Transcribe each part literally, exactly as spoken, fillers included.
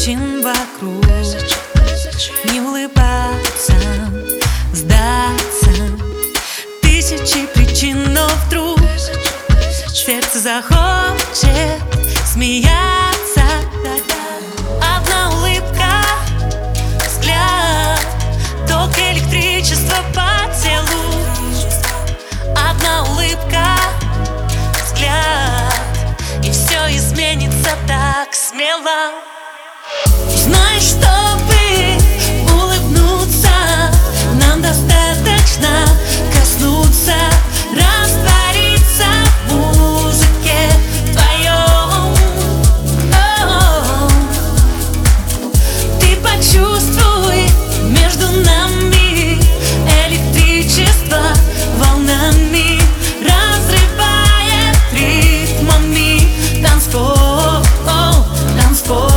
причин вокруг. Не улыбаться, сдаться. Тысячи причин, но вдруг сердце захочет смеяться. Одна улыбка, взгляд, ток электричества по телу. Одна улыбка, взгляд, и все изменится так смело. Знаешь, чтобы улыбнуться, нам достаточно коснуться, раствориться в музыке твоем. О-о-о. Ты почувствуй между нами электричество волнами, разрывает ритмами танцпол, танцпол.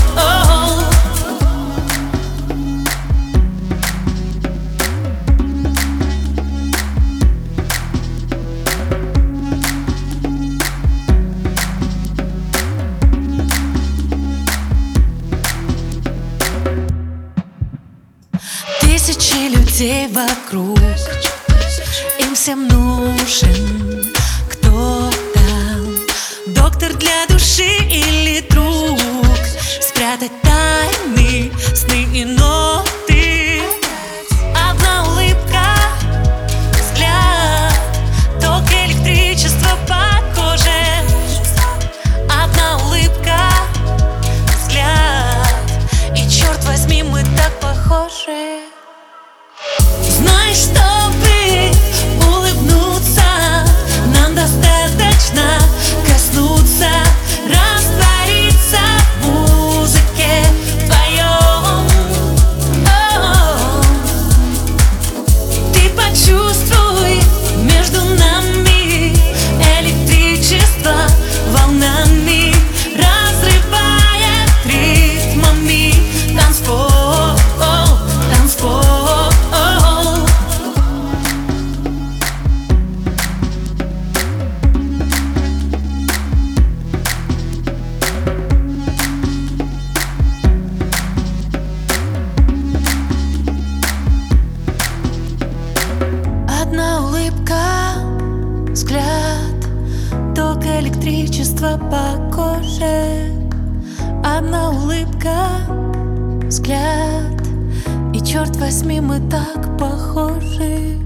Тысячи людей вокруг, им всем нужен кто-то, доктор для души или друг, спрятать тайны, сны и ноты. Одна улыбка, взгляд, ток электричества по коже. Одна улыбка, взгляд, и черт возьми, мы так похожи. Знаешь, чтобы улыбнуться, нам достаточно коснуться, раствориться в музыке твоем. О-о-о. Ты почувствуй между нами электричество волнами, разрывает ритмами танцпол, танцпол. Одна улыбка, взгляд, ток электричества по коже. Одна улыбка, взгляд, и черт возьми, мы так похожи.